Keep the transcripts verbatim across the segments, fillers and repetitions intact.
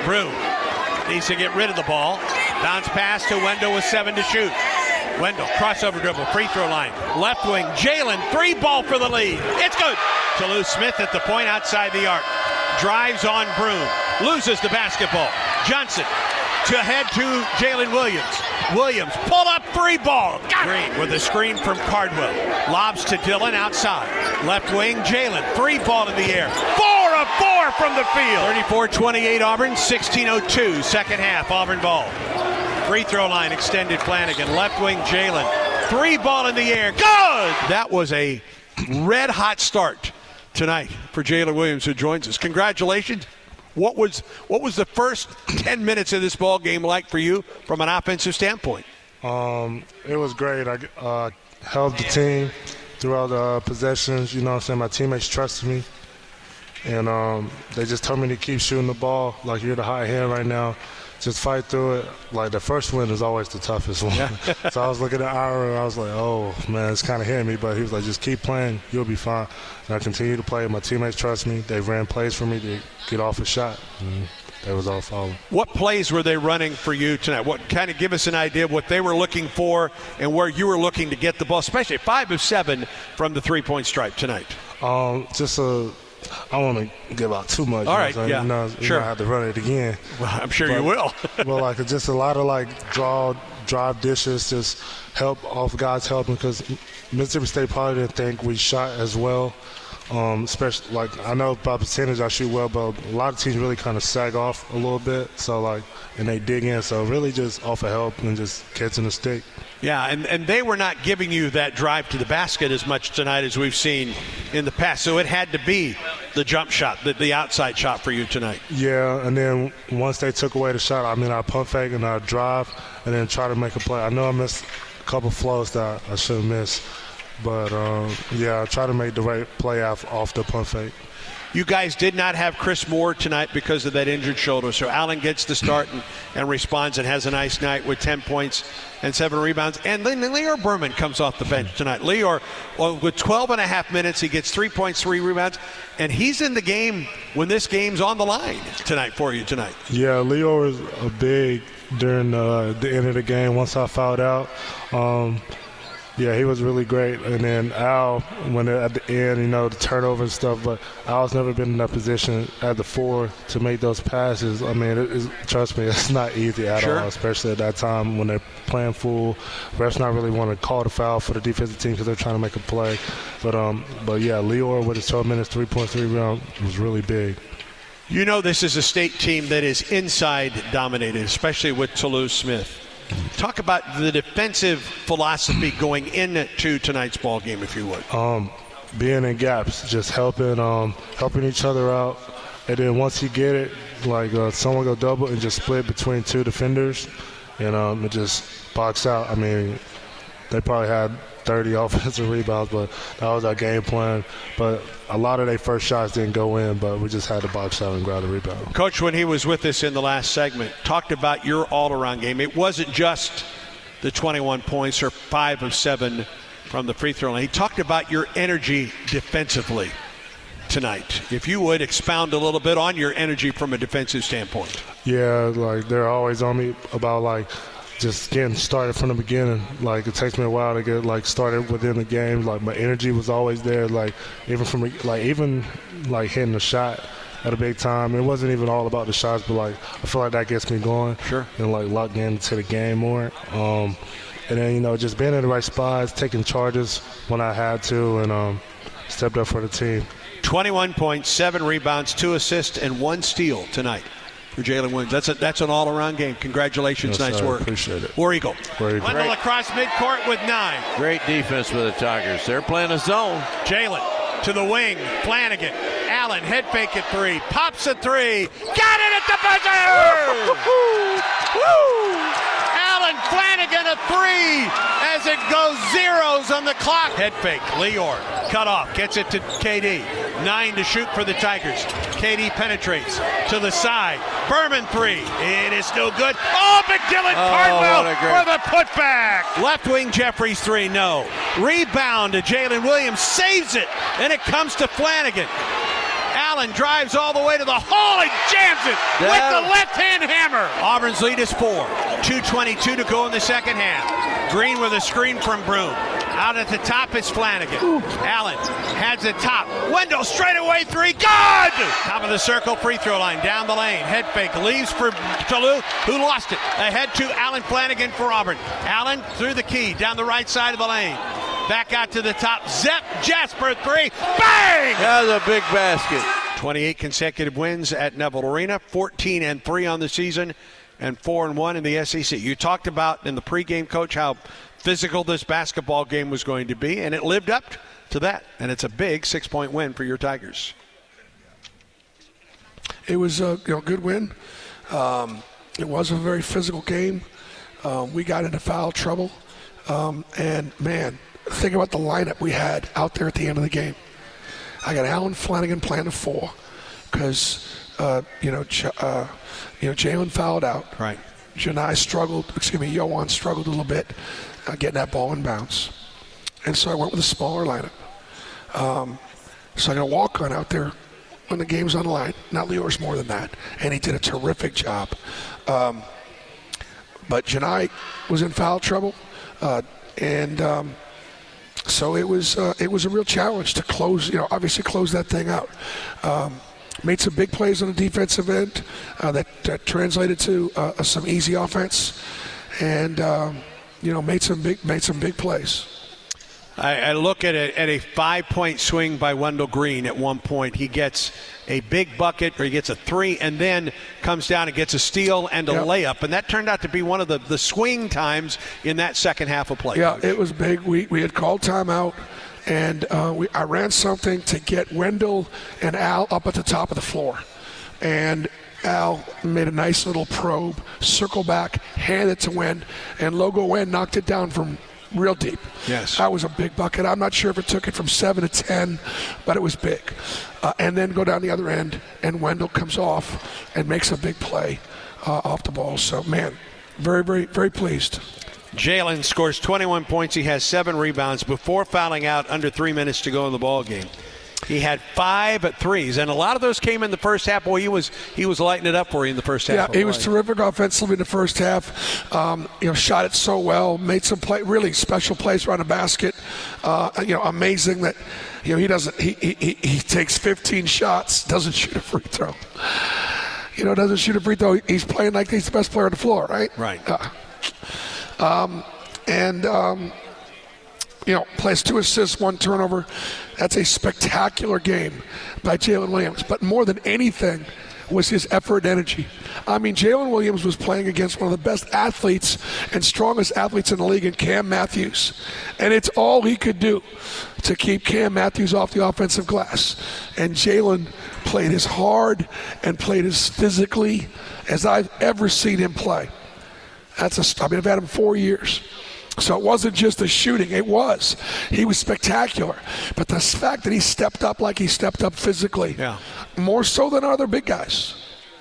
Broome needs to get rid of the ball. Bounce pass to Wendell with seven to shoot. Wendell, crossover dribble, free throw line. Left wing, Jalen, three ball for the lead. It's good. Toulouse-Smith at the point outside the arc. Drives on Broome. Loses the basketball. Johnson to head to Jalen Williams. Williams, pull up three ball. Got Green with a screen from Cardwell. Lobs to Dillon outside. Left wing, Jalen, three ball in the air. Four of four from the field. thirty-four twenty-eight Auburn, sixteen oh two, second half, Auburn ball. Free throw line extended Flanagan. Left wing, Jalen. Three ball in the air. Good! That was a red hot start tonight for Jalen Williams, who joins us. Congratulations. What was what was the first ten minutes of this ball game like for you from an offensive standpoint? Um, it was great. I uh, helped the team throughout the uh, possessions. You know what I'm saying? My teammates trusted me. And um, they just told me to keep shooting the ball. Like, you're the hot hand right now. Just fight through it. Like, the first win is always the toughest one. Yeah. So I was looking at Ira, and I was like, oh, man, it's kind of hitting me. But he was like, just keep playing. You'll be fine. And I continue to play. My teammates trust me. They ran plays for me to get off a shot. And that was all following. What plays were they running for you tonight? What kind of give us an idea of what they were looking for and where you were looking to get the ball, especially five of seven from the three-point stripe tonight? Um, just a – I don't want to give out too much. All right, so yeah, you know, sure. You know, I have to run it again. Well, I'm sure but, you will. Well, like just a lot of like draw, drive dishes, just help off guys helping because Mississippi State probably didn't think we shot as well. Um, especially like I know by percentage I shoot well, but a lot of teams really kind of sag off a little bit. So like, and they dig in. So really just offer help and just catching the stick. Yeah, and, and they were not giving you that drive to the basket as much tonight as we've seen in the past. So it had to be the jump shot, the, the outside shot for you tonight. Yeah, and then once they took away the shot, I mean, I pump fake and I drive and then try to make a play. I know I missed a couple flows that I should have missed. But, um, yeah, I try to make the right play off, off the pump fake. You guys did not have Chris Moore tonight because of that injured shoulder. So Allen gets the start and, and responds and has a nice night with ten points and seven rebounds. And then Lior Berman comes off the bench tonight. Lior, well, with twelve and a half minutes, he gets three points, three rebounds. And he's in the game when this game's on the line tonight for you tonight. Yeah, Lior was a big during uh, the end of the game once I fouled out. Um, Yeah, he was really great. And then Al, when at the end, you know, the turnover and stuff, but Al's never been in that position at the four to make those passes. I mean, it, it, trust me, it's not easy at sure. all, especially at that time when they're playing full. Refs not really want to call the foul for the defensive team because they're trying to make a play. But, um, but yeah, Lior with his twelve minutes, three point three round was really big. You know this is a state team that is inside dominated, especially with Toulouse-Smith. Talk about the defensive philosophy going into tonight's ball game, if you would. Um, being in gaps, just helping, um, helping each other out, and then once you get it, like uh, someone go double and just split between two defenders, and um, it just box out. I mean, they probably had thirty offensive rebounds, but that was our game plan. But a lot of their first shots didn't go in, but we just had to box out and grab the rebound. Coach, when he was with us in the last segment, talked about your all-around game. It wasn't just the twenty-one points or five of seven from the free throw line. He talked about your energy defensively tonight. If you would expound a little bit on your energy from a defensive standpoint. Yeah, like they're always on me about like just getting started from the beginning. Like it takes me a while to get like started within the game. Like my energy was always there. Like even from like even like hitting a shot at a big time. It wasn't even all about the shots, but like I feel like that gets me going. Sure. And like locking into the game more. Um, and then you know just being in the right spots, taking charges when I had to, and um, stepped up for the team. twenty-one points, seven rebounds, two assists, and one steal tonight for Jalen Williams. That's a, that's an all-around game. Congratulations, yes, nice sir. work. Appreciate it. War Eagle. War Eagle. Wendell across midcourt with nine. Great defense with the Tigers. They're playing a zone. Jalen to the wing. Flanagan. Allen head fake at three. Pops a three. Got it at the buzzer! Woo! Allen Flanagan a three as it goes zeros on the clock. Head fake. Lior cut off. Gets it to K D. Nine to shoot for the Tigers. K D penetrates to the side. Berman three. It is still good. Oh, McDillon Oh, Cardwell what a for great- the putback. Left wing Jeffries three. No. Rebound to Jalen Williams. Saves it. And it comes to Flanagan. Allen drives all the way to the hole and jams it Down. with the left-hand hammer. Auburn's lead is four. two twenty-two to go in the second half. Green with a screen from Broome. Out at the top is Flanagan. Ooh. Allen has the top. Wendell straight away three. Good! Top of the circle, free throw line. Down the lane. Head fake. Leaves for Toulouse, who lost it. Ahead to Allen Flanagan for Auburn. Allen through the key. Down the right side of the lane. Back out to the top. Zep Jasper three. Bang! That was a big basket. twenty-eight consecutive wins at Neville Arena. fourteen and three on the season. And four and one in the S E C. You talked about in the pregame, Coach, how physical this basketball game was going to be, and it lived up to that. And it's a big six-point win for your Tigers. It was a you know, good win. Um, it was a very physical game. Um, we got into foul trouble. Um, and, man, think about the lineup we had out there at the end of the game. I got Allen Flanagan playing the four because, uh, you know, Ch- uh, you know, Jalen fouled out. Right. Janai struggled, excuse me, Yohan struggled a little bit uh, getting that ball in bounds. And so I went with a smaller lineup. Um, so I got a walk-on out there when the game's on the line. Not Lior's more than that. And he did a terrific job. Um, but Janai was in foul trouble. Uh, and um, so it was uh, it was a real challenge to close, you know, obviously close that thing out. Um, made some big plays on the defensive end uh, that, that translated to uh, some easy offense, and um, you know made some big made some big plays. I, I look at a, at a five-point swing by Wendell Green at one point. He gets a big bucket, or he gets a three, and then comes down and gets a steal and a yep. layup. And that turned out to be one of the, the swing times in that second half of play. Yeah, Coach. It was big. We we had called timeout, and uh, we, I ran something to get Wendell and Al up at the top of the floor. And Al made a nice little probe, circle back, hand it to Wen, and Logo Wen knocked it down from real deep. Yes. That was a big bucket. I'm not sure if it took it from seven to ten, but it was big. Uh, and then go down the other end, and Wendell comes off and makes a big play uh, off the ball. So, man, very, very, very pleased. Jalen scores twenty-one points. He has seven rebounds before fouling out under three minutes to go in the ball game. He had five at threes, and a lot of those came in the first half. Boy, he was he was lighting it up for you in the first half. Yeah, he was terrific offensively in the first half. Um, you know, shot it so well, made some play, really special plays around the basket. Uh, you know, amazing that you know he doesn't he, he he takes fifteen shots, doesn't shoot a free throw. You know, doesn't shoot a free throw. He's playing like he's the best player on the floor, right? Right. Uh, um, and. Um, You know, plays two assists, one turnover. That's a spectacular game by Jalen Williams. But more than anything was his effort and energy. I mean, Jalen Williams was playing against one of the best athletes and strongest athletes in the league in Cam Matthews. And it's all he could do to keep Cam Matthews off the offensive glass. And Jalen played as hard and played as physically as I've ever seen him play. That's a, I mean, I've had him four years. So it wasn't just the shooting. It was. He was spectacular. But the fact that he stepped up like he stepped up physically, yeah. more so than other big guys.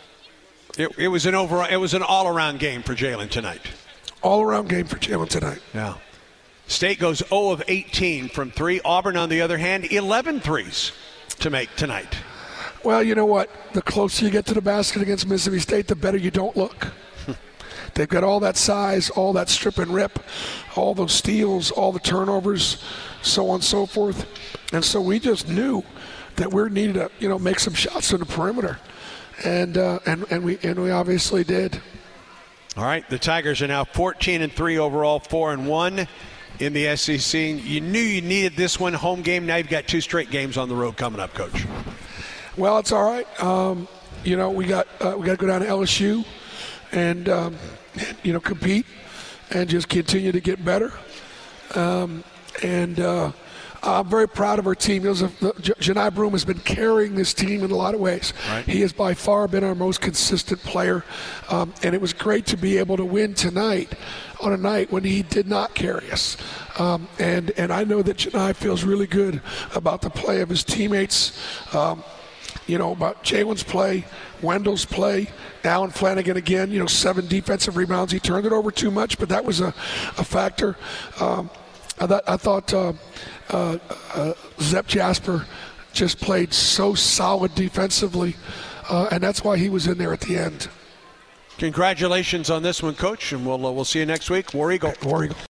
It, it was an overall, it was an all-around game for Jalen tonight. All-around game for Jalen tonight. Yeah. State goes zero of eighteen from three. Auburn, on the other hand, eleven threes to make tonight. Well, you know what? The closer you get to the basket against Mississippi State, the better you don't look. They've got all that size, all that strip and rip, all those steals, all the turnovers, so on and so forth. And so we just knew that we needed to, you know, make some shots on the perimeter, and uh, and and we and we obviously did. All right, the Tigers are now fourteen and three overall, four and one in the S E C. You knew you needed this one, home game. Now you've got two straight games on the road coming up, Coach. Well, it's all right. Um, you know, we got uh, we got to go down to L S U. And, um, you know, compete and just continue to get better. Um, and uh, I'm very proud of our team. You know, the, Janai Broome has been carrying this team in a lot of ways. Right. He has by far been our most consistent player. Um, and it was great to be able to win tonight on a night when he did not carry us. Um, and, and I know that Janai feels really good about the play of his teammates. Um, You know, about Jalen's play, Wendell's play, Allen Flanagan again, you know, seven defensive rebounds. He turned it over too much, but that was a, a factor. Um, I thought, I thought uh, uh, uh, Zep Jasper just played so solid defensively, uh, and that's why he was in there at the end. Congratulations on this one, Coach, and we'll uh, we'll see you next week. War Eagle. War Eagle.